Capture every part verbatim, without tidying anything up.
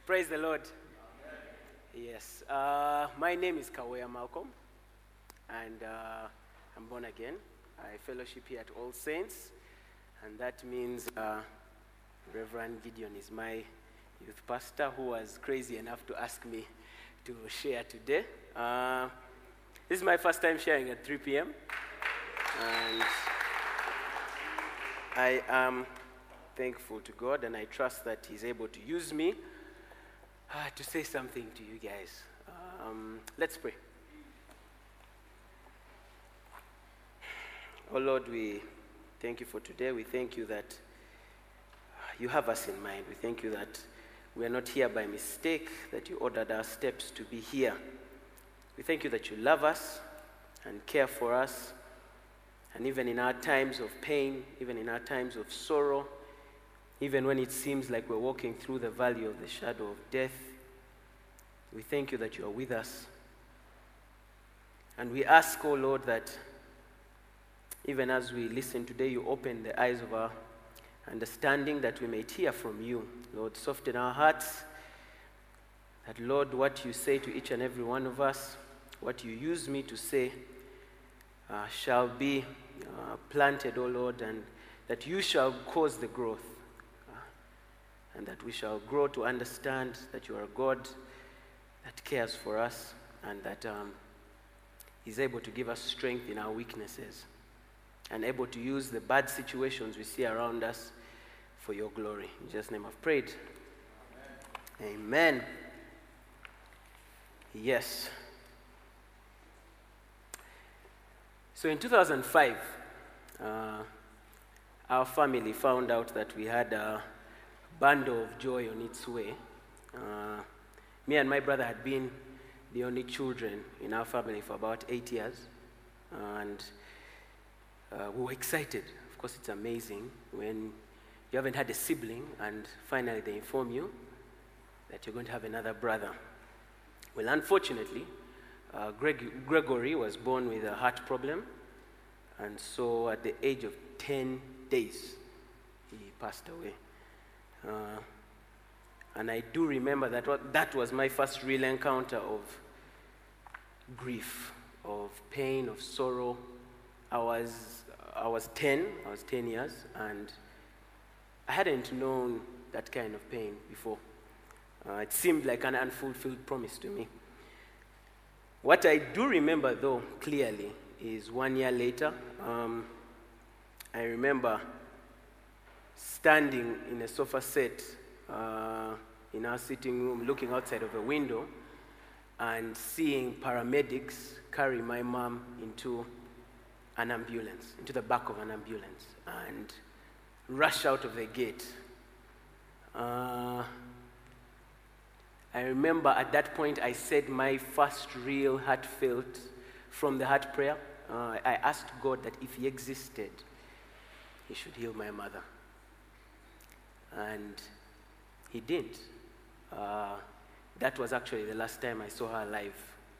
Praise the Lord. Yes. Uh, my name is Kaweya Malcolm, and uh, I'm born again. I fellowship here at All Saints, and that means uh, Reverend Gideon is my youth pastor who was crazy enough to ask me to share today. Uh, this is my first time sharing at three p.m., and I am thankful to God, and I trust that He's able to use me uh, to say something to you guys. Um, let's pray. Oh Lord, we thank you for today. We thank you that you have us in mind. We thank you that we are not here by mistake, that you ordered our steps to be here. We thank you that you love us and care for us. And even in our times of pain, even in our times of sorrow, even when it seems like we're walking through the valley of the shadow of death, we thank you that you are with us. And we ask, oh Lord, that even as we listen today, you open the eyes of our understanding that we may hear from you. Lord, soften our hearts, that, Lord, what you say to each and every one of us, what you use me to say, uh, shall be uh, planted, O Lord, and that you shall cause the growth, uh, and that we shall grow to understand that you are a God that cares for us, and that um, is able to give us strength in our weaknesses, and able to use the bad situations we see around us for your glory. In Jesus' name I've prayed. Amen. Amen. Yes. So in two thousand five, uh, our family found out that we had a bundle of joy on its way. Uh, me and my brother had been the only children in our family for about eight years. And uh, we were excited. Of course, it's amazing when you haven't had a sibling and finally they inform you that you're going to have another brother. Well, unfortunately, uh, Greg, Gregory was born with a heart problem, and so at the age of ten days, he passed away. Uh, and I do remember that what, that was my first real encounter of grief, of pain, of sorrow. I was, I was ten, I was ten years, and I hadn't known that kind of pain before. Uh, it seemed like an unfulfilled promise to me. What I do remember, though, clearly, is one year later, um, I remember standing in a sofa set uh, in our sitting room, looking outside of a window, and seeing paramedics carry my mom into an ambulance, into the back of an ambulance, and rush out of the gate. Uh, I remember at that point I said my first real heartfelt from the heart prayer. Uh, I asked God that if he existed, he should heal my mother. And he didn't. Uh, that was actually the last time I saw her alive.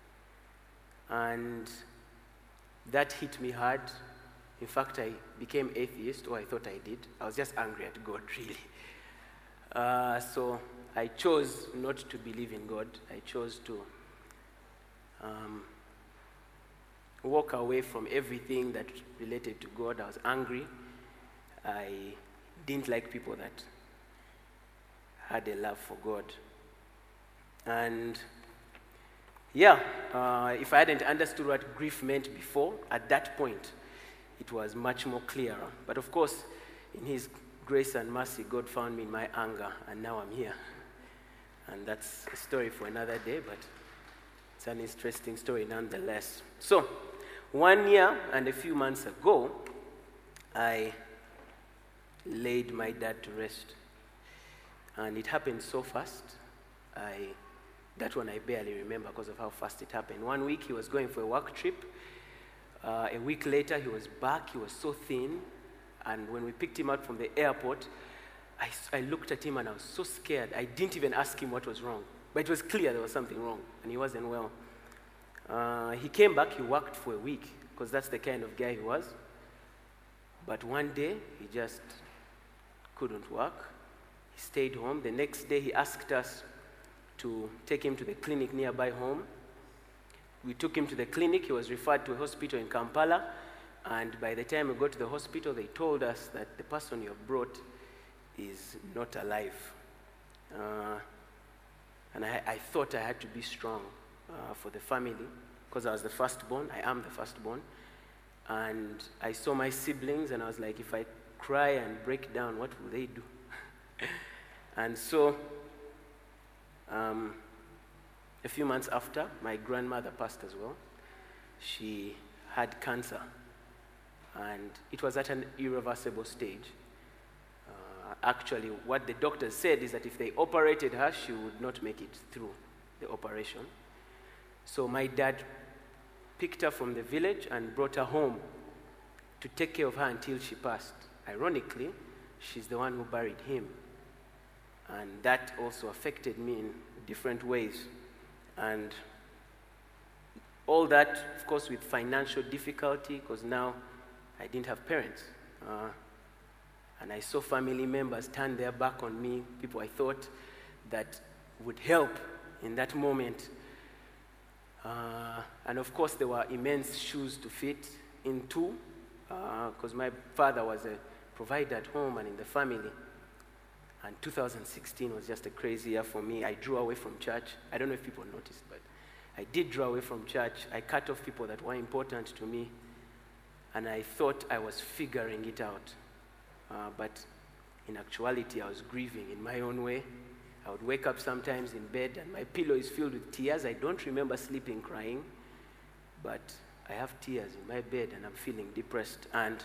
And that hit me hard. In fact, I became atheist, or I thought I did. I was just angry at God, really. Uh, so I chose not to believe in God. I chose to um, walk away from everything that related to God. I was angry. I didn't like people that had a love for God. And yeah, uh, if I hadn't understood what grief meant before, at that point, it was much more clearer. But of course, in his grace and mercy, God found me in my anger, and now I'm here. And that's a story for another day, but it's an interesting story nonetheless. So, one year and a few months ago, I laid my dad to rest. And it happened so fast. I, that one I barely remember because of how fast it happened. One week he was going for a work trip. Uh, a week later he was back. He was so thin. And when we picked him up from the airport, I, I looked at him and I was so scared. I didn't even ask him what was wrong. But it was clear there was something wrong and he wasn't well. Uh, he came back, he worked for a week because that's the kind of guy he was. But one day he just couldn't work. He stayed home. The next day he asked us to take him to the clinic nearby home. We took him to the clinic. He was referred to a hospital in Kampala. And by the time we got to the hospital, they told us that the person you have brought is not alive. Uh, and I, I thought I had to be strong uh, for the family, because I was the firstborn. I am the firstborn. And I saw my siblings, and I was like, if I cry and break down, what will they do? And so, um, a few months after, my grandmother passed as well. She had cancer, and it was at an irreversible stage. Uh, actually, what the doctors said is that if they operated her, she would not make it through the operation. So my dad picked her from the village and brought her home to take care of her until she passed. Ironically, she's the one who buried him. And that also affected me in different ways. And all that, of course, with financial difficulty, because now I didn't have parents. Uh, and I saw family members turn their back on me, people I thought that would help in that moment. Uh, and of course, there were immense shoes to fit into, because uh, my father was a provider at home and in the family. And two thousand sixteen was just a crazy year for me. I drew away from church. I don't know if people noticed, but I did draw away from church. I cut off people that were important to me. And I thought I was figuring it out. Uh, but in actuality, I was grieving in my own way. I would wake up sometimes in bed, and my pillow is filled with tears. I don't remember sleeping crying, but I have tears in my bed, and I'm feeling depressed. And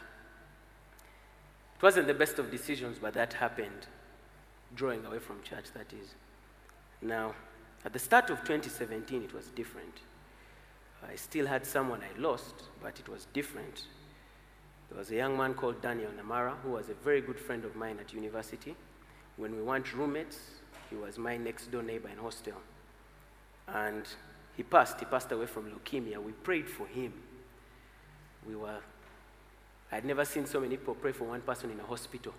it wasn't the best of decisions, but that happened. Drawing away from church, that is. Now, at the start of twenty seventeen, it was different. I still had someone I lost, but it was different. There was a young man called Daniel Namara, who was a very good friend of mine at university. When we weren't roommates, he was my next door neighbor in hostel. And he passed, he passed away from leukemia. We prayed for him. We were, I'd never seen so many people pray for one person in a hospital.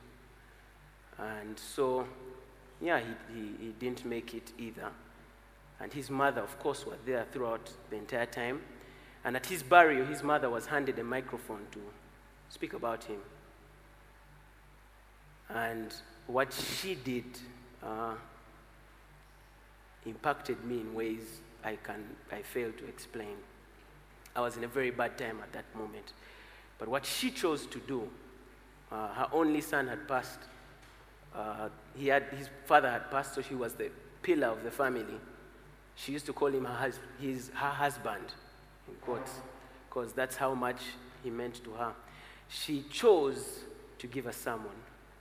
And so, yeah, he, he, he didn't make it either. And his mother, of course, was there throughout the entire time. And at his burial, his mother was handed a microphone to speak about him. And what she did uh, impacted me in ways I can I fail to explain. I was in a very bad time at that moment. But what she chose to do, uh, her only son had passed. Uh, he had, his father had passed, so she was the pillar of the family. She used to call him her, hus- his, her husband, in quotes, because that's how much he meant to her. She chose to give a sermon,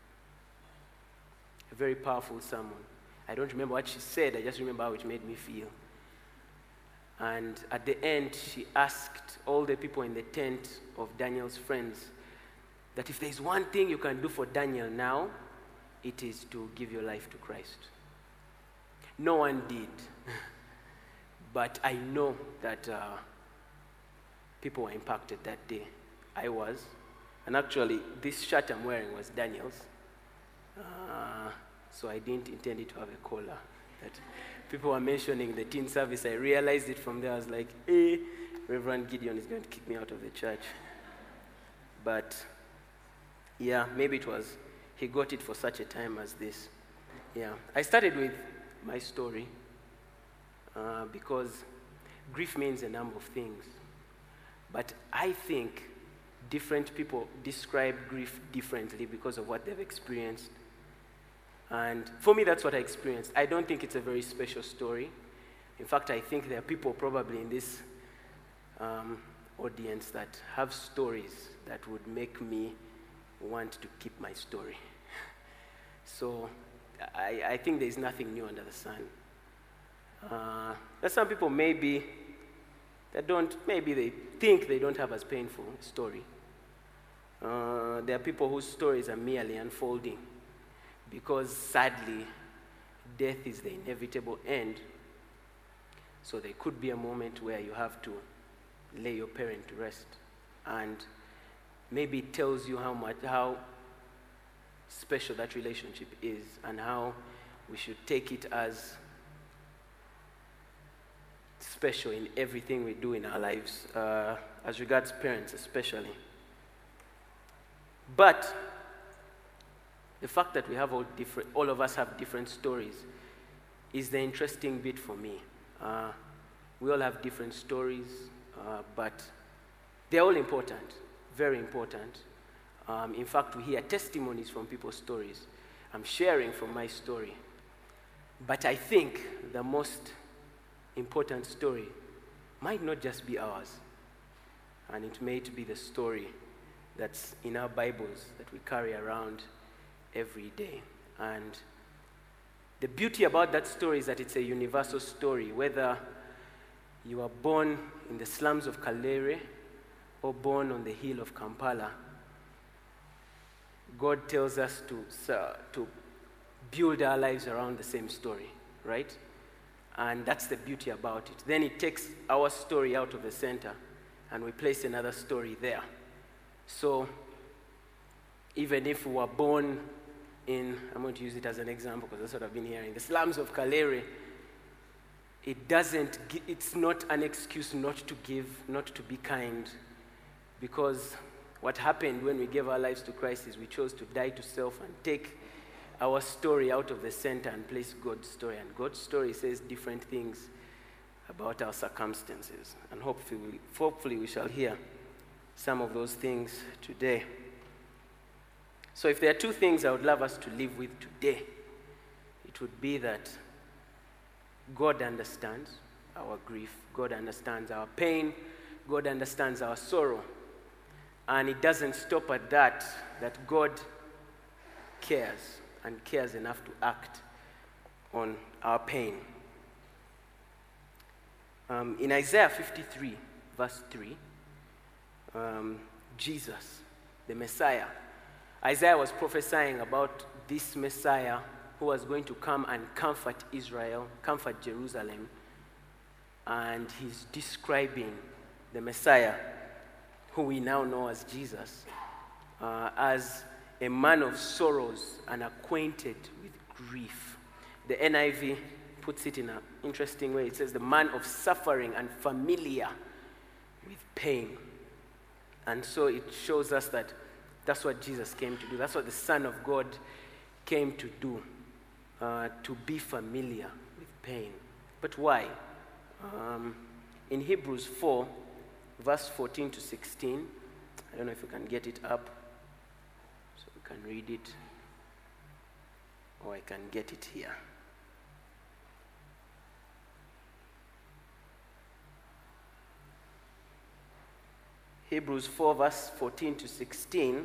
a very powerful sermon. I don't remember what she said, I just remember how it made me feel. And at the end, she asked all the people in the tent of Daniel's friends that if there's one thing you can do for Daniel now, it is to give your life to Christ. No one did. But I know that uh, people were impacted that day. I was. And actually, this shirt I'm wearing was Daniel's. Uh, so I didn't intend it to have a collar. That people were mentioning the teen service. I realized it from there. I was like, hey, Reverend Gideon is going to kick me out of the church. But, yeah, maybe it was... He got it for such a time as this. Yeah. I started with my story uh, because grief means a number of things. But I think different people describe grief differently because of what they've experienced. And for me, that's what I experienced. I don't think it's a very special story. In fact, I think there are people probably in this um, audience that have stories that would make me want to keep my story. So I, I think there's nothing new under the sun. Uh, there's some people maybe that don't, maybe they think they don't have as painful a story. Uh, there are people whose stories are merely unfolding because sadly, death is the inevitable end. So there could be a moment where you have to lay your parent to rest. And maybe it tells you how much, how special that relationship is and how we should take it as special in everything we do in our lives, uh, as regards parents especially. But the fact that we have all different, all of us have different stories is the interesting bit for me. Uh, we all have different stories, uh, but they're all important, very important. Um, in fact, we hear testimonies from people's stories. I'm sharing from my story. But I think the most important story might not just be ours, and it may be the story that's in our Bibles that we carry around every day. And the beauty about that story is that it's a universal story, whether you are born in the slums of Kalere or born on the hill of Kampala. God tells us to, uh, to build our lives around the same story, right? And that's the beauty about it. Then it takes our story out of the center and we place another story there. So even if we were born in, I'm going to use it as an example because that's what I've been hearing, the slums of Kalere, it doesn't, it's not an excuse not to give, not to be kind, because what happened when we gave our lives to Christ is we chose to die to self and take our story out of the center and place God's story. And God's story says different things about our circumstances. And hopefully, we, hopefully we shall hear some of those things today. So if there are two things I would love us to live with today, it would be that God understands our grief, God understands our pain, God understands our sorrow. And it doesn't stop at that, that God cares and cares enough to act on our pain. Um, in Isaiah fifty-three, verse three, um, Jesus, the Messiah, Isaiah was prophesying about this Messiah who was going to come and comfort Israel, comfort Jerusalem, and he's describing the Messiah, who we now know as Jesus, uh, as a man of sorrows and acquainted with grief. The N I V puts it in an interesting way. It says, the man of suffering and familiar with pain. And so it shows us that that's what Jesus came to do. That's what the Son of God came to do, uh, to be familiar with pain. But why? Um, in Hebrews four, verse fourteen to sixteen, I don't know if you can get it up, so we can read it, or I can get it here. Hebrews four, verse fourteen to sixteen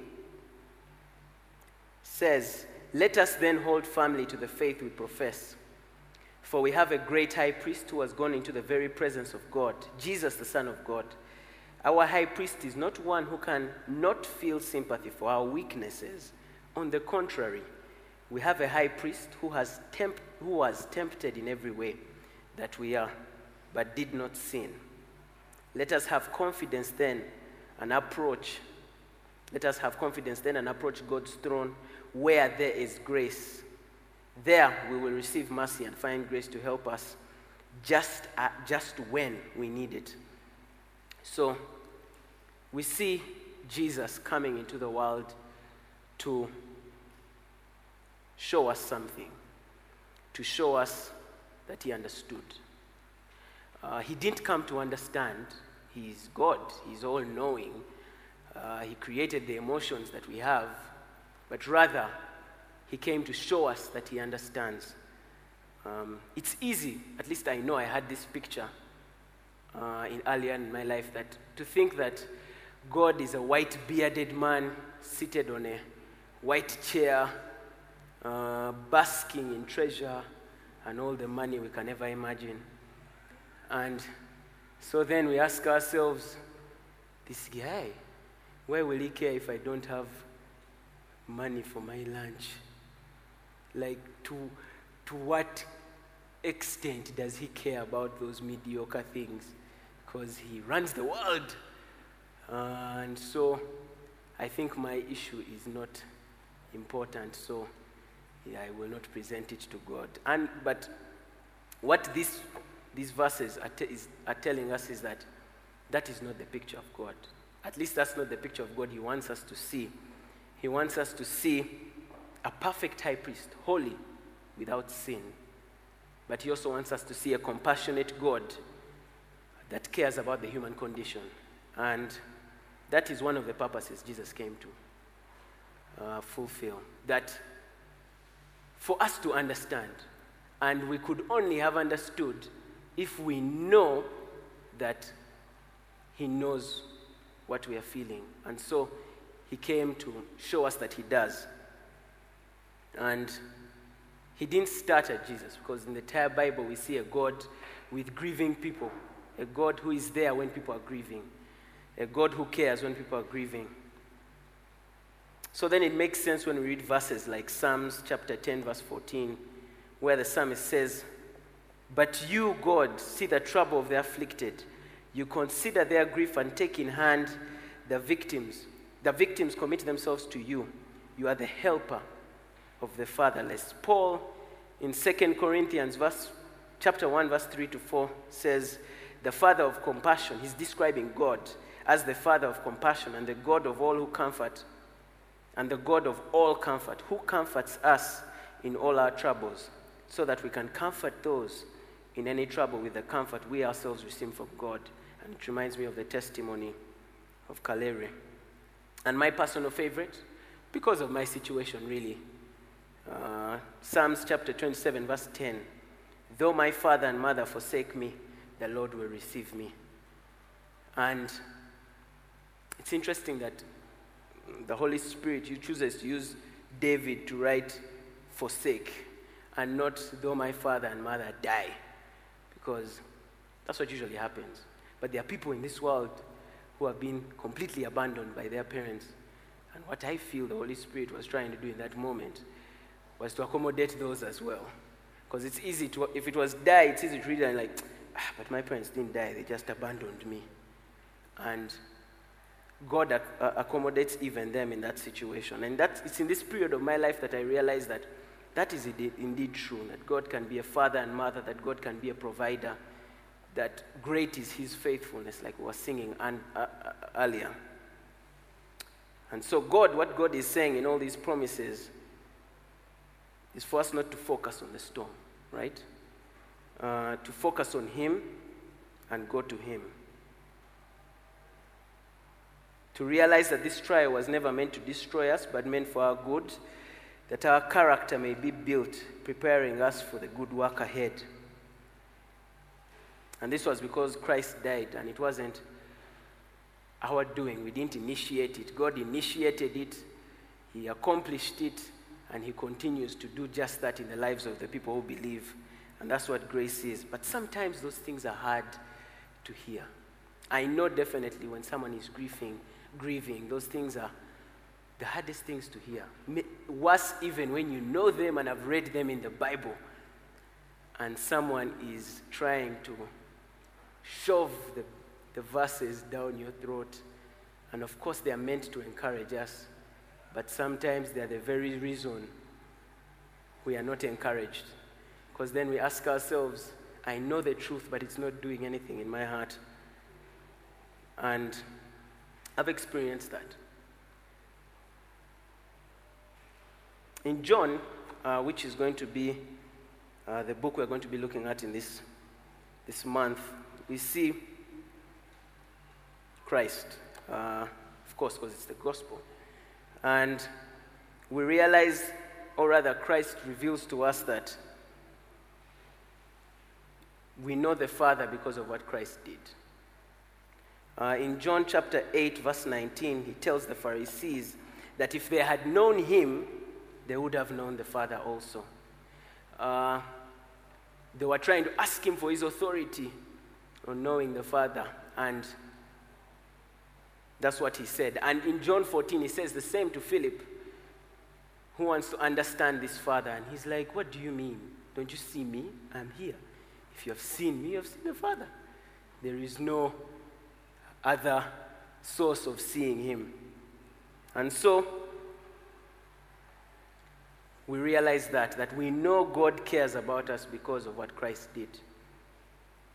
says, "Let us then hold firmly to the faith we profess. For we have a great high priest who has gone into the very presence of God, Jesus the Son of God. Our high priest is not one who can not feel sympathy for our weaknesses. On the contrary, we have a high priest who has temp- who was tempted in every way that we are, but did not sin. Let us have confidence then and approach. Let us have confidence then and approach God's throne where there is grace. There we will receive mercy and find grace to help us just at, just when we need it." So we see Jesus coming into the world to show us something, to show us that he understood. Uh, he didn't come to understand. He's God. He's all-knowing. Uh, he created the emotions that we have, but rather he came to show us that he understands. Um, it's easy, at least I know I had this picture uh, in earlier in my life, that to think that God is a white bearded man seated on a white chair, uh, basking in treasure and all the money we can ever imagine. And so then we ask ourselves, this guy, why will he care if I don't have money for my lunch? Like, to, to what extent does he care about those mediocre things? Because he runs the world. Uh, and so I think my issue is not important, so yeah, I will not present it to God. And but what this these verses are, te- is, are telling us is that that is not the picture of God. At least that's not the picture of God he wants us to see. He wants us to see a perfect high priest, holy, without sin. But he also wants us to see a compassionate God that cares about the human condition. And that is one of the purposes Jesus came to uh, fulfill. That for us to understand, and we could only have understood if we know that he knows what we are feeling. And so he came to show us that he does. And he didn't start at Jesus, because in the entire Bible we see a God with grieving people, a God who is there when people are grieving, a God who cares when people are grieving. So then it makes sense when we read verses like Psalms chapter ten, verse fourteen, where the psalmist says, "But you, God, see the trouble of the afflicted. You consider their grief and take in hand the victims. The victims commit themselves to you. You are the helper of the fatherless." Paul in Second Corinthians verse, chapter one, verse three to four says, "The Father of compassion," he's describing God as the Father of compassion and the God of all who comfort, and the God of all comfort, who comforts us in all our troubles, so that we can comfort those in any trouble with the comfort we ourselves receive from God. And it reminds me of the testimony of Kaleri. And my personal favorite, because of my situation really, uh, Psalms chapter twenty-seven, verse ten, "Though my father and mother forsake me, the Lord will receive me." And it's interesting that the Holy Spirit chooses to use David to write "forsake" and not "though my father and mother die," because that's what usually happens. But there are people in this world who have been completely abandoned by their parents. And what I feel the Holy Spirit was trying to do in that moment was to accommodate those as well. Because it's easy to, if it was die, it's easy to read and like, ah, but my parents didn't die, they just abandoned me. And God ac- uh, accommodates even them in that situation. And that's, it's in this period of my life that I realized that that is indeed, indeed true, that God can be a father and mother, that God can be a provider, that great is his faithfulness, like we were singing and, uh, uh, earlier. And so God, what God is saying in all these promises is for us not to focus on the storm, right? Uh, to focus on him and go to him. To realize that this trial was never meant to destroy us, but meant for our good, that our character may be built, preparing us for the good work ahead. And this was because Christ died, and it wasn't our doing. We didn't initiate it. God initiated it, he accomplished it, and he continues to do just that in the lives of the people who believe. And that's what grace is. But sometimes those things are hard to hear. I know definitely when someone is grieving, grieving, those things are the hardest things to hear. Worse even when you know them and have read them in the Bible, and someone is trying to shove the, the verses down your throat. And of course they are meant to encourage us, but sometimes they are the very reason we are not encouraged. Because then we ask ourselves, I know the truth, but it's not doing anything in my heart. And I've experienced that. In John, uh, which is going to be uh, the book we're going to be looking at in this, this month, we see Christ, uh, of course, because it's the gospel. And we realize, or rather Christ reveals to us that we know the Father because of what Christ did. Uh, in John chapter eight, verse nineteen, he tells the Pharisees that if they had known him, they would have known the Father also. Uh, they were trying to ask him for his authority on knowing the Father, and that's what he said. And in John fourteen, he says the same to Philip, who wants to understand this Father. And he's like, what do you mean? Don't you see me? I'm here. If you have seen me, you have seen the Father. There is no other source of seeing him. And so, we realize that, that we know God cares about us because of what Christ did.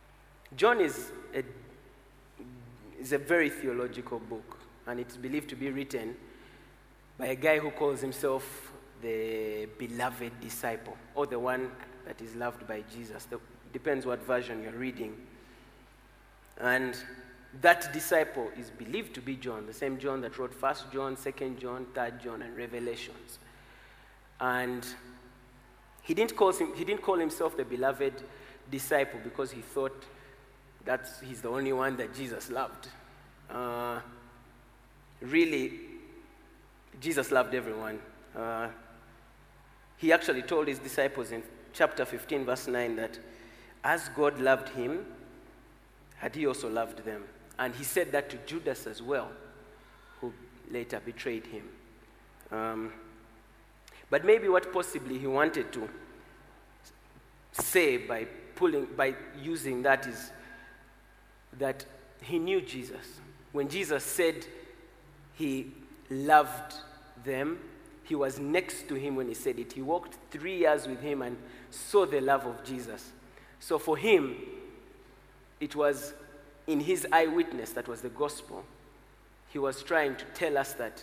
John is a, is a very theological book, and it's believed to be written by a guy who calls himself the beloved disciple, or the one that is loved by Jesus. The, depends what version you're reading. And that disciple is believed to be John, the same John that wrote First John, Second John, Third John, and Revelations. And he didn't call him, he didn't call himself the beloved disciple because he thought that he's the only one that Jesus loved. Uh, really, Jesus loved everyone. Uh, he actually told his disciples in chapter fifteen, verse nine, that as God loved him, had he also loved them. And he said that to Judas as well, who later betrayed him. Um, but maybe what possibly he wanted to say by pulling, by using that is that he knew Jesus. When Jesus said he loved them, he was next to him when he said it. He walked three years with him and saw the love of Jesus. So for him, it was in his eyewitness that was the gospel. He was trying to tell us that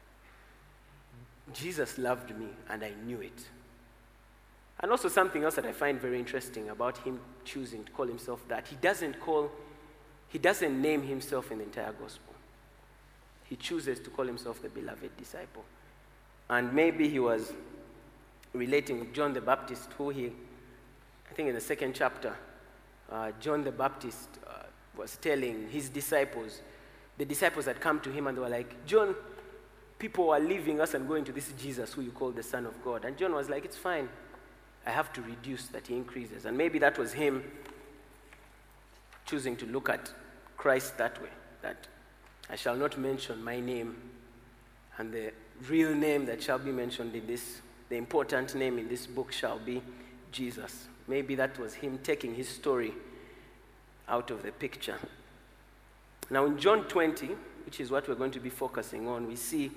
Jesus loved me and I knew it. And also something else that I find very interesting about him choosing to call himself that, he doesn't call, he doesn't name himself in the entire gospel. He chooses to call himself the beloved disciple. And maybe he was relating with John the Baptist, who he, I think in the second chapter, uh, John the Baptist uh, was telling his disciples, the disciples had come to him and they were like, John, people are leaving us and going to this Jesus who you call the Son of God. And John was like, it's fine. I have to reduce that he increases. And maybe that was him choosing to look at Christ that way, that I shall not mention my name, and the real name that shall be mentioned in this, the important name in this book shall be Jesus. Maybe that was him taking his story out of the picture. Now in John twenty, which is what we're going to be focusing on, we see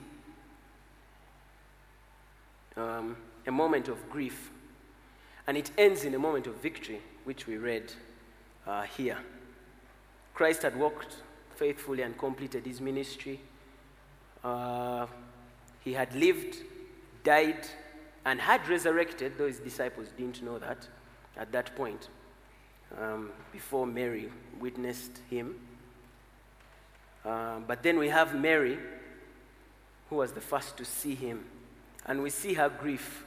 um, a moment of grief. And it ends in a moment of victory, which we read uh, here. Christ had walked faithfully and completed his ministry. Uh, he had lived, died, and had resurrected, though his disciples didn't know that at that point, um, before Mary witnessed him. Uh, but then we have Mary, who was the first to see him. And we see her grief,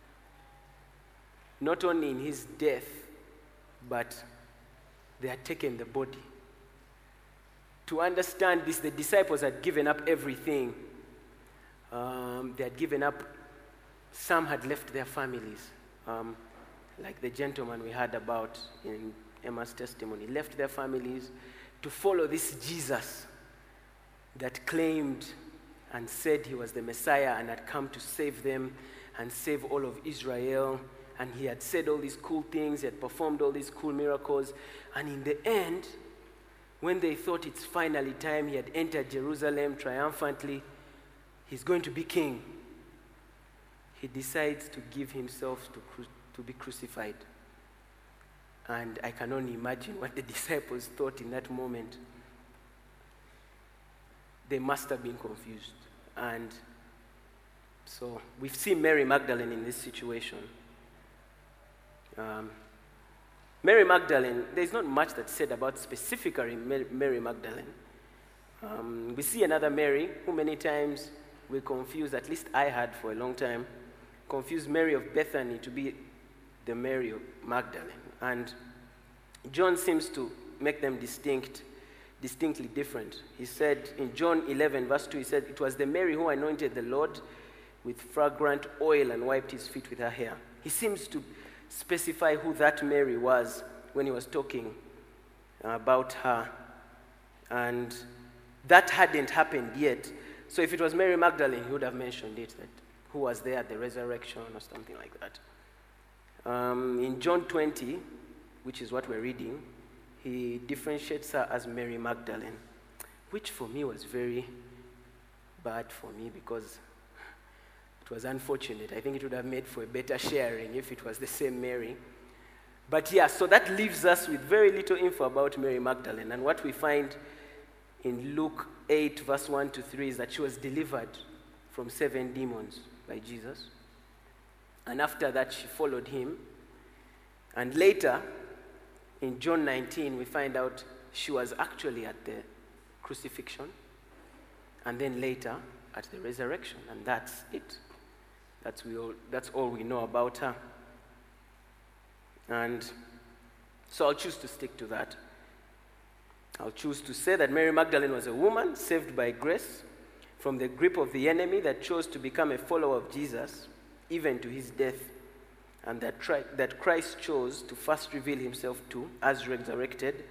not only in his death, but they had taken the body. To understand this, the disciples had given up everything. Um, they had given up, some had left their families, um, like the gentleman we heard about in Emma's testimony, left their families to follow this Jesus that claimed and said he was the Messiah and had come to save them and save all of Israel. And he had said all these cool things, he had performed all these cool miracles. And in the end, when they thought it's finally time, he had entered Jerusalem triumphantly, he's going to be king. He decides to give himself to, cru- to be crucified. And I can only imagine what the disciples thought in that moment. They must have been confused. And so we've seen Mary Magdalene in this situation. Um, Mary Magdalene, there's not much that's said about specifically Mary Magdalene. Um, we see another Mary, who many times we confuse, at least I had for a long time, confuse Mary of Bethany to be the Mary of Magdalene. And John seems to make them distinct, distinctly different. He said in John eleven, verse two, he said, it was the Mary who anointed the Lord with fragrant oil and wiped his feet with her hair. He seems to specify who that Mary was when he was talking about her. And that hadn't happened yet. So if it was Mary Magdalene, he would have mentioned it, that who was there at the resurrection or something like that. Um, in John twenty, which is what we're reading, he differentiates her as Mary Magdalene, which for me was very bad for me because it was unfortunate. I think it would have made for a better sharing if it was the same Mary. But yeah, so that leaves us with very little info about Mary Magdalene. And what we find in Luke eight, verse one to three, is that she was delivered from seven demons by Jesus. And after that, she followed him. And later, in John nineteen, we find out she was actually at the crucifixion. And then later, at the resurrection. And that's it. That's, we all, that's all we know about her. And so I'll choose to stick to that. I'll choose to say that Mary Magdalene was a woman saved by grace from the grip of the enemy that chose to become a follower of Jesus, even to his death, and that, tri- that Christ chose to first reveal himself to as resurrected,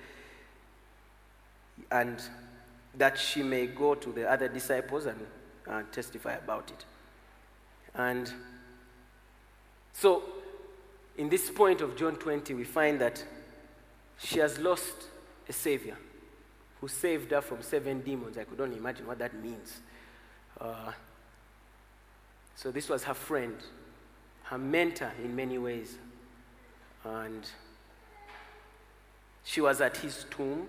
and that she may go to the other disciples and uh, testify about it. And so, in this point of John twenty, we find that she has lost a savior who saved her from seven demons. I could only imagine what that means. Uh, so this was her friend, her mentor in many ways. And she was at his tomb.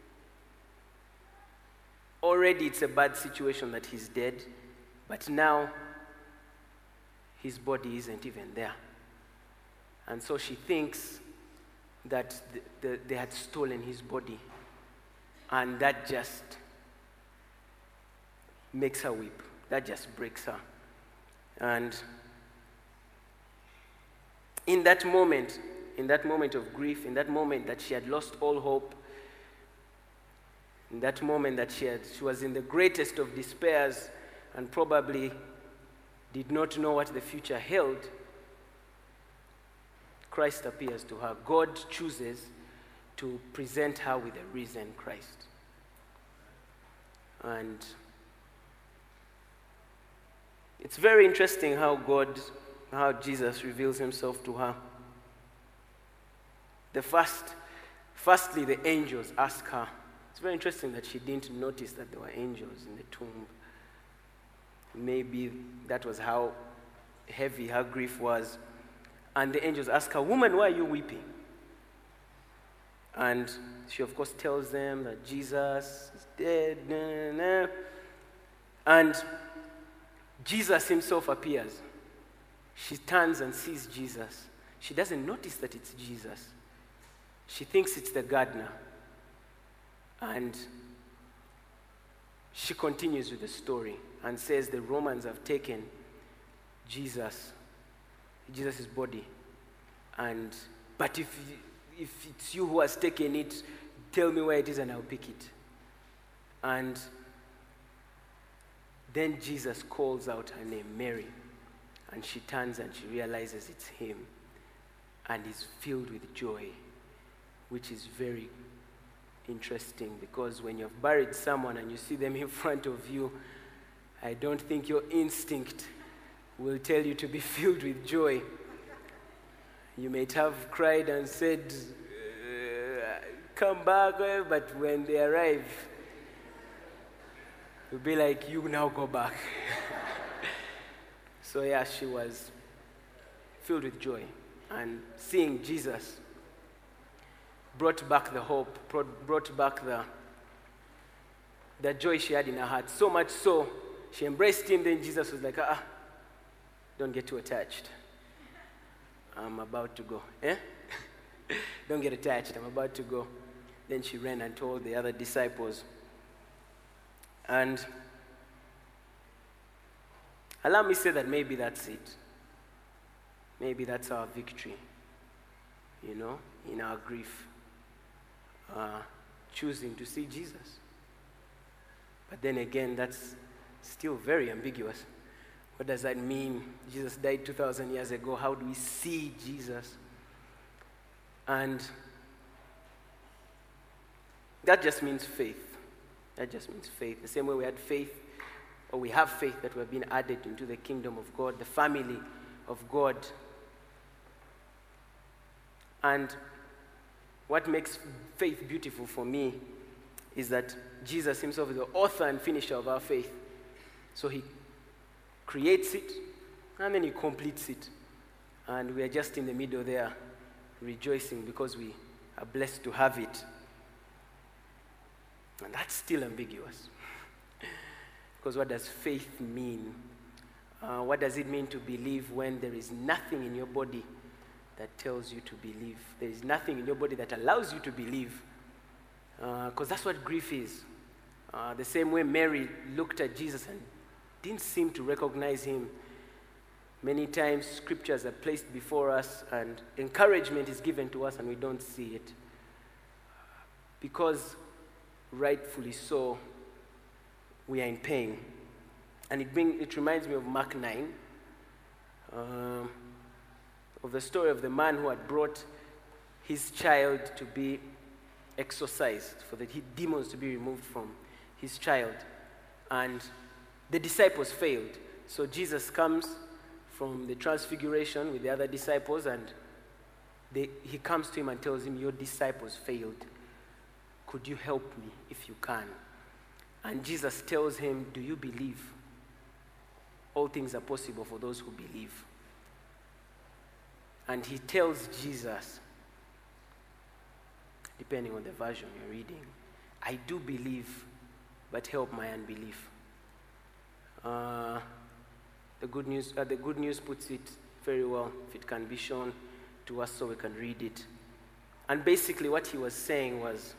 Already it's a bad situation that he's dead, but now his body isn't even there. And so she thinks that the, the, they had stolen his body. And that just makes her weep. That just breaks her. And in that moment, in that moment of grief, in that moment that she had lost all hope, in that moment that she, had, she was in the greatest of despairs and probably did not know what the future held, Christ appears to her. God chooses to present her with a risen Christ. And it's very interesting how God, how Jesus reveals himself to her. The first, firstly, the angels ask her. It's very interesting that she didn't notice that there were angels in the tomb. Maybe that was how heavy her grief was. And the angels ask her, "Woman, why are you weeping?" And she, of course, tells them that Jesus is dead. Nah, nah, nah. And Jesus himself appears. She turns and sees Jesus. She doesn't notice that it's Jesus. She thinks it's the gardener. And she continues with the story and says the Romans have taken Jesus, Jesus' body. And but if if it's you who has taken it, tell me where it is and I'll pick it. And then Jesus calls out her name, Mary. And she turns and she realizes it's him. And is filled with joy, which is very interesting, because when you've buried someone and you see them in front of you, I don't think your instinct will tell you to be filled with joy. You might have cried and said, uh, come back, but when they arrive, you'll be like, you now go back. So yeah, she was filled with joy. And seeing Jesus brought back the hope, brought, brought back the, the joy she had in her heart. So much so, she embraced him. Then Jesus was like, ah, don't get too attached. I'm about to go. Eh? Don't get attached. I'm about to go. Then she ran and told the other disciples. And allow me to say that maybe that's it. Maybe that's our victory, you know, in our grief. Uh, choosing to see Jesus. But then again, that's still very ambiguous. What does that mean? Jesus died two thousand years ago. How do we see Jesus? And that just means faith. That just means faith. The same way we had faith, or we have faith that we have been added into the kingdom of God, the family of God. And what makes faith beautiful for me is that Jesus himself is the author and finisher of our faith. So he creates it, and then he completes it. And we are just in the middle there, rejoicing because we are blessed to have it. And that's still ambiguous. Because what does faith mean? Uh, what does it mean to believe when there is nothing in your body that tells you to believe? There is nothing in your body that allows you to believe. Because uh, that's what grief is. Uh, the same way Mary looked at Jesus and didn't seem to recognize him. Many times scriptures are placed before us and encouragement is given to us and we don't see it. Because rightfully so, we are in pain. And it, bring, it reminds me of Mark nine, um, of the story of the man who had brought his child to be exorcised, for the demons to be removed from his child. And the disciples failed. So Jesus comes from the transfiguration with the other disciples, and they, he comes to him and tells him, your disciples failed. Could you help me if you can? And Jesus tells him, do you believe? All things are possible for those who believe. And he tells Jesus, depending on the version you're reading, I do believe, but help my unbelief. Uh, the good news, uh, the good news puts it very well, if it can be shown to us so we can read it. And basically what he was saying was,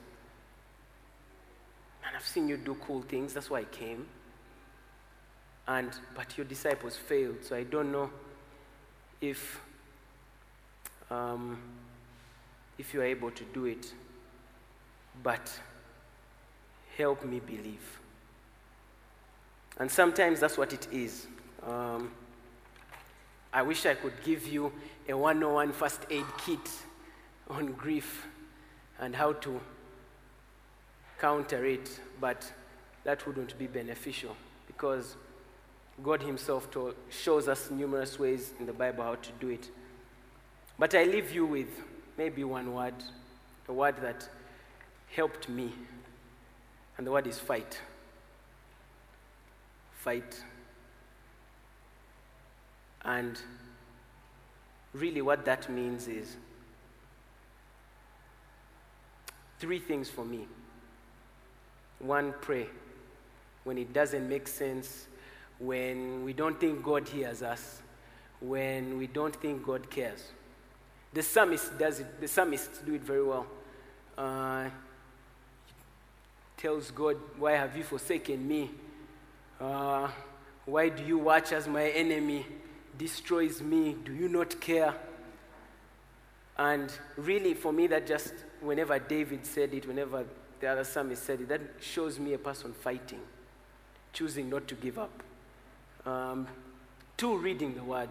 man, I've seen you do cool things, that's why I came. And but your disciples failed, so I don't know if um, if you are able to do it. But help me believe. And sometimes that's what it is. Um, I wish I could give you a one oh one first aid kit on grief and how to counter it, but that wouldn't be beneficial because God himself told, shows us numerous ways in the Bible how to do it. But I leave you with maybe one word, a word that helped me, and the word is fight. Fight. And really what that means is three things for me. One, pray. When it doesn't make sense, when we don't think God hears us, when we don't think God cares. The psalmist does it, the psalmists do it very well. Uh, tells God, why have you forsaken me? Uh, why do you watch as my enemy destroys me? Do you not care? And really, for me, that just, whenever David said it, whenever the other psalmist said it, that shows me a person fighting, choosing not to give up. Um, two, reading the word.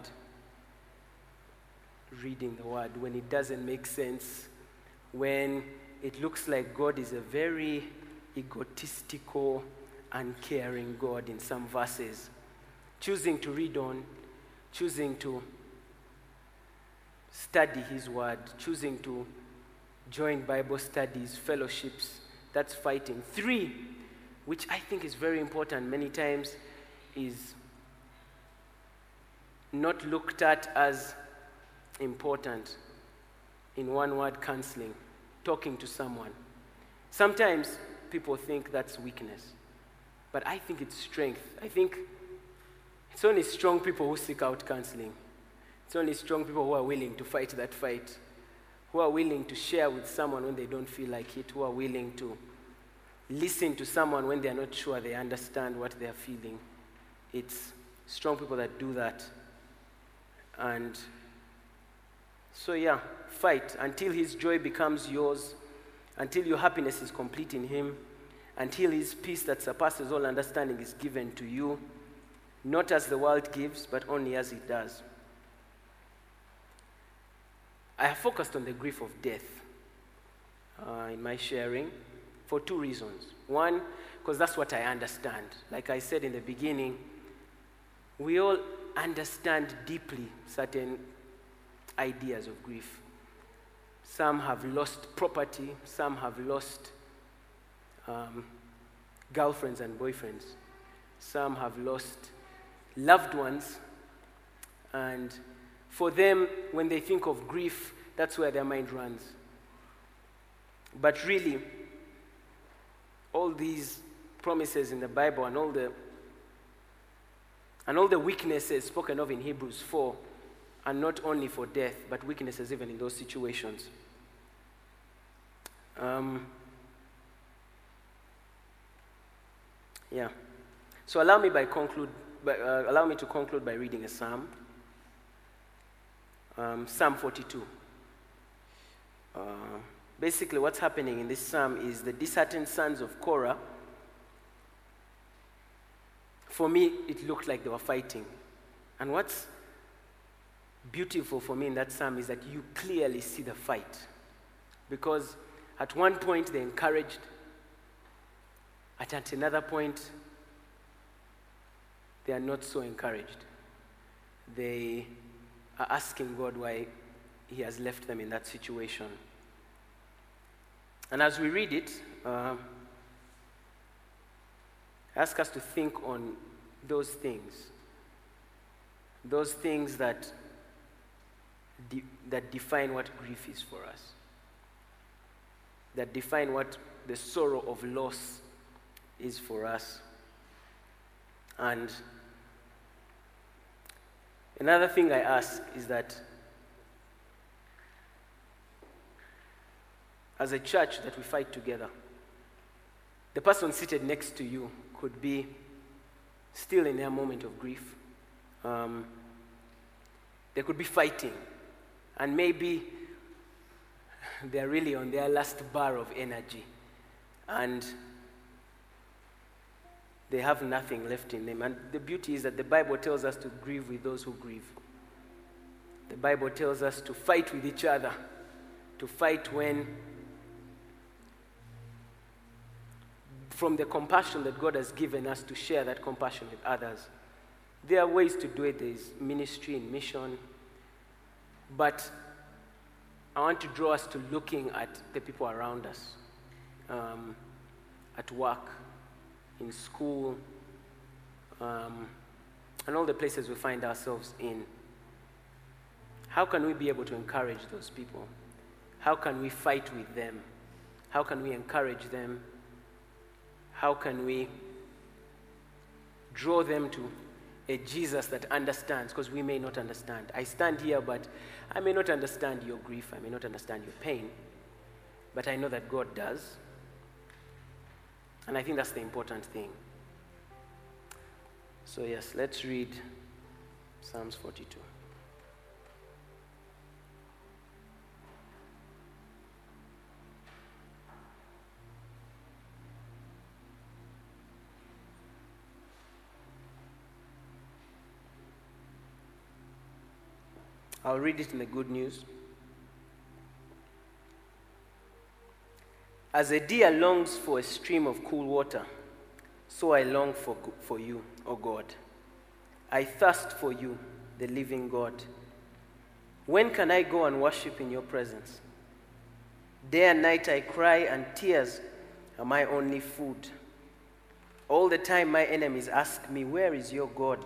Reading the word when it doesn't make sense, when it looks like God is a very egotistical, uncaring God in some verses. Choosing to read on, choosing to study his word, choosing to join Bible studies, fellowships, that's fighting. Three, which I think is very important many times, is not looked at as important. In one word, counseling, talking to someone. Sometimes people think that's weakness, but I think it's strength. I think it's only strong people who seek out counseling. It's only strong people who are willing to fight that fight, who are willing to share with someone when they don't feel like it, who are willing to listen to someone when they're not sure they understand what they're feeling. It's strong people that do that. And so yeah, fight until his joy becomes yours, until your happiness is complete in him, until his peace that surpasses all understanding is given to you, not as the world gives, but only as it does. I have focused on the grief of death uh, in my sharing for two reasons. One, because that's what I understand. Like I said in the beginning, we all understand deeply certain ideas of grief. Some have lost property, some have lost um, girlfriends and boyfriends, some have lost loved ones, and for them, when they think of grief, That's where their mind runs. But really, all these promises in the Bible and all the and all the weaknesses spoken of in Hebrews four are not only for death, but weaknesses even in those situations. Um, yeah. So allow me by conclude. By, uh, allow me to conclude by reading a psalm. Um, Psalm forty-two. Uh, basically, what's happening in this psalm is the disheartened sons of Korah. For me, it looked like they were fighting. And what's beautiful for me in that psalm is that you clearly see the fight. Because at one point they're encouraged. At, at another point, they are not so encouraged. They are asking God why he has left them in that situation. And as we read it, uh, I ask us to think on those things. Those things that, de- that define what grief is for us. That define what the sorrow of loss is for us. And another thing I ask is that as a church that we fight together, the person seated next to you could be still in their moment of grief. Um, they could be fighting, and maybe they're really on their last bar of energy, and they have nothing left in them. And the beauty is that the Bible tells us to grieve with those who grieve. The Bible tells us to fight with each other, to fight when, from the compassion that God has given us, to share that compassion with others. There are ways to do it. There is ministry and mission. But I want to draw us to looking at the people around us, um, at work, in school, um, and all the places we find ourselves in. How can we be able to encourage those people? How can we fight with them? How can we encourage them? How can we draw them to a Jesus that understands? Because we may not understand. I stand here, but I may not understand your grief. I may not understand your pain. But I know that God does. And I think that's the important thing. So yes, let's read Psalms forty-two. I'll read it in the Good News. As a deer longs for a stream of cool water, so I long for, for you, O God. I thirst for you, the living God. When can I go and worship in your presence? Day and night I cry, and tears are my only food. All the time my enemies ask me, where is your God?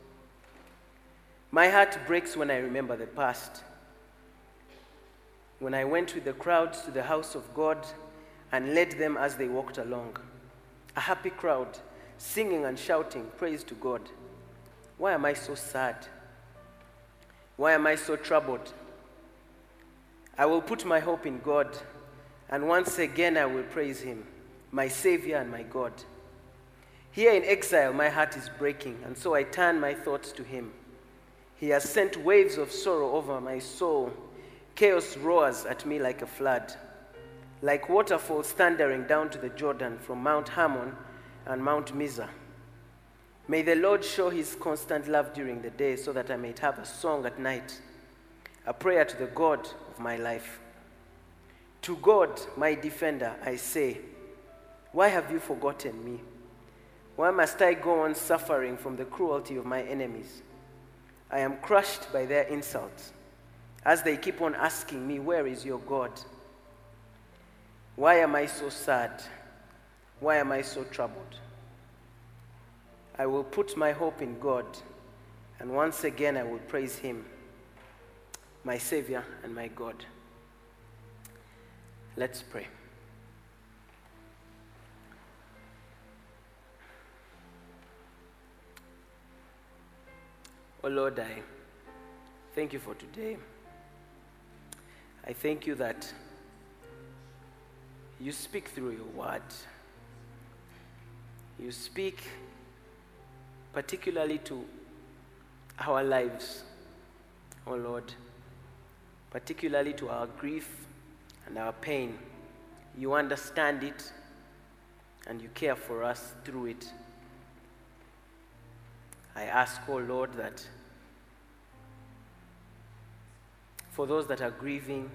My heart breaks when I remember the past. When I went with the crowds to the house of God and led them as they walked along. A happy crowd, singing and shouting praise to God. Why am I so sad? Why am I so troubled? I will put my hope in God, and once again I will praise him, my Savior and my God. Here in exile my heart is breaking, and so I turn my thoughts to him. He has sent waves of sorrow over my soul. Chaos roars at me like a flood, like waterfalls thundering down to the Jordan from Mount Hermon and Mount Mizar. May the Lord show his constant love during the day, so that I may have a song at night, a prayer to the God of my life. To God, my defender, I say, why have you forgotten me? Why must I go on suffering from the cruelty of my enemies? I am crushed by their insults, as they keep on asking me, where is your God? Why am I so sad? Why am I so troubled? I will put my hope in God, and once again I will praise him, my Savior and my God. Let's pray. Oh Lord, I thank you for today. I thank you that you speak through your word. You speak particularly to our lives, oh Lord, particularly to our grief and our pain. You understand it and you care for us through it. I ask, oh Lord, that for those that are grieving,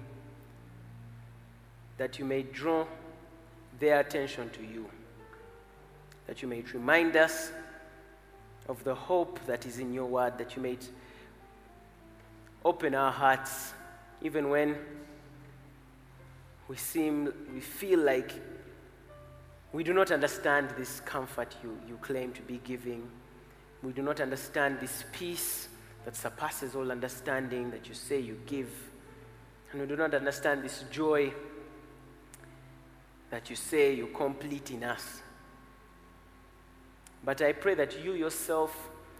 that you may draw their attention to you, that you may remind us of the hope that is in your word, that you may open our hearts even when we seem, we feel like we do not understand this comfort you, you claim to be giving. We do not understand this peace that surpasses all understanding that you say you give. And we do not understand this joy that you say you complete in us. But I pray that you yourself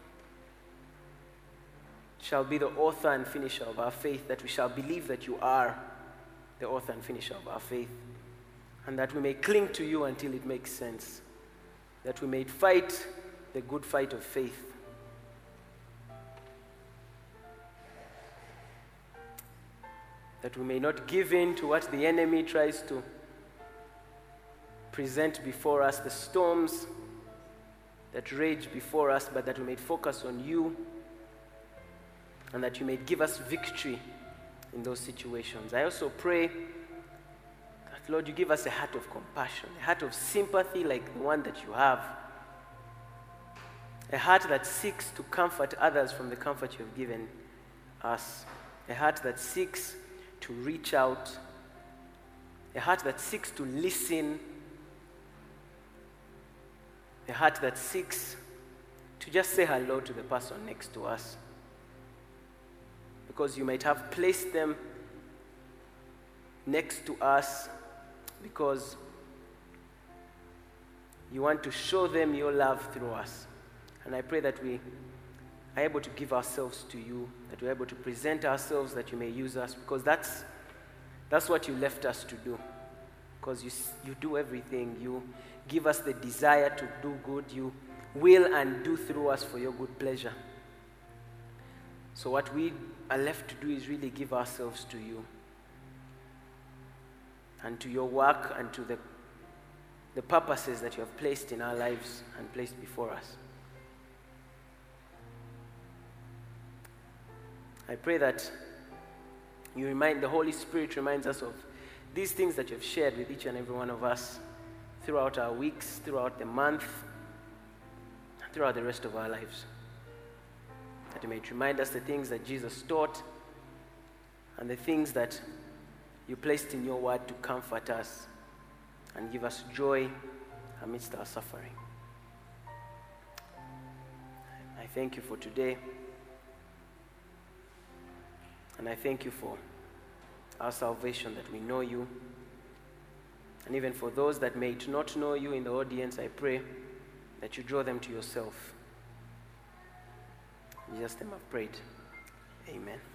shall be the author and finisher of our faith, that we shall believe that you are the author and finisher of our faith, and that we may cling to you until it makes sense, that we may fight the good fight of faith. That we may not give in to what the enemy tries to present before us, the storms that rage before us, but that we may focus on you and that you may give us victory in those situations. I also pray that, Lord, you give us a heart of compassion, a heart of sympathy like the one that you have, a heart that seeks to comfort others from the comfort you have given us, a heart that seeks to reach out, a heart that seeks to listen, a heart that seeks to just say hello to the person next to us, because you might have placed them next to us because you want to show them your love through us. And I pray that we are able to give ourselves to you, that we're able to present ourselves, that you may use us, because that's that's what you left us to do. Because you, you do everything. You give us the desire to do good. You will and do through us for your good pleasure. So what we are left to do is really give ourselves to you and to your work and to the, the purposes that you have placed in our lives and placed before us. I pray that you remind, the Holy Spirit reminds us of these things that you have shared with each and every one of us throughout our weeks, throughout the month, throughout the rest of our lives. That you may remind us the things that Jesus taught and the things that you placed in your word to comfort us and give us joy amidst our suffering. I thank you for today. And I thank you for our salvation, that we know you. And even for those that may not know you in the audience, I pray that you draw them to yourself. In Jesus' name I've prayed. Amen.